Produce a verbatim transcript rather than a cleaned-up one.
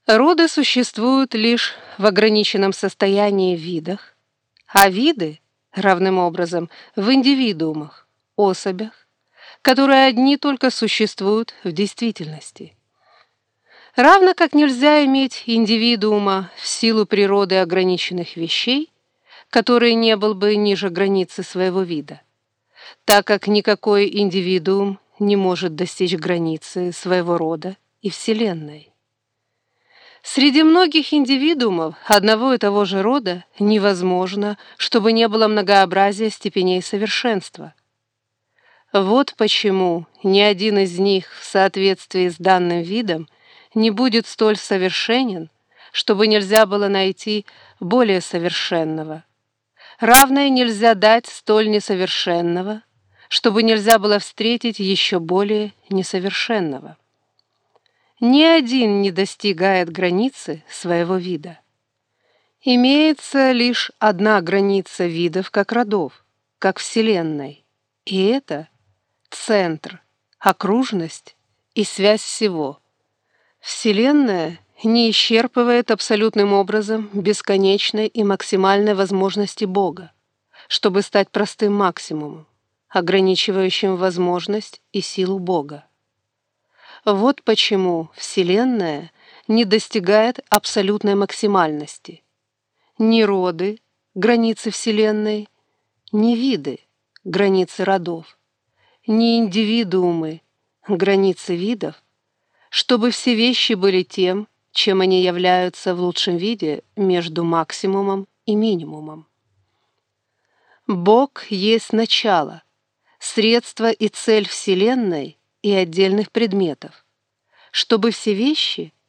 Роды существуют лишь в ограниченном состоянии в видах, а виды, равным образом, в индивидуумах, особях, которые одни только существуют в действительности. Равно как нельзя иметь индивидуума в силу природы ограниченных вещей, который не был бы ниже границы своего вида, так как никакой индивидуум не может достичь границы своего рода и Вселенной. Среди многих индивидуумов одного и того же рода невозможно, чтобы не было многообразия степеней совершенства. Вот почему ни один из них в соответствии с данным видом не будет столь совершенен, чтобы нельзя было найти более совершенного. Равное нельзя дать столь несовершенного, чтобы нельзя было встретить еще более несовершенного. Ни один не достигает границы своего вида. Имеется лишь одна граница видов как родов, как Вселенной, и это центр, окружность и связь всего. Вселенная не исчерпывает абсолютным образом бесконечной и максимальной возможности Бога, чтобы стать простым максимумом, ограничивающим возможность и силу Бога. Вот почему Вселенная не достигает абсолютной максимальности. Ни роды, границы Вселенной, ни виды, границы родов, ни индивидуумы, границы видов, чтобы все вещи были тем, чем они являются в лучшем виде между максимумом и минимумом. Бог есть начало, средство и цель Вселенной и отдельных предметов, чтобы все вещи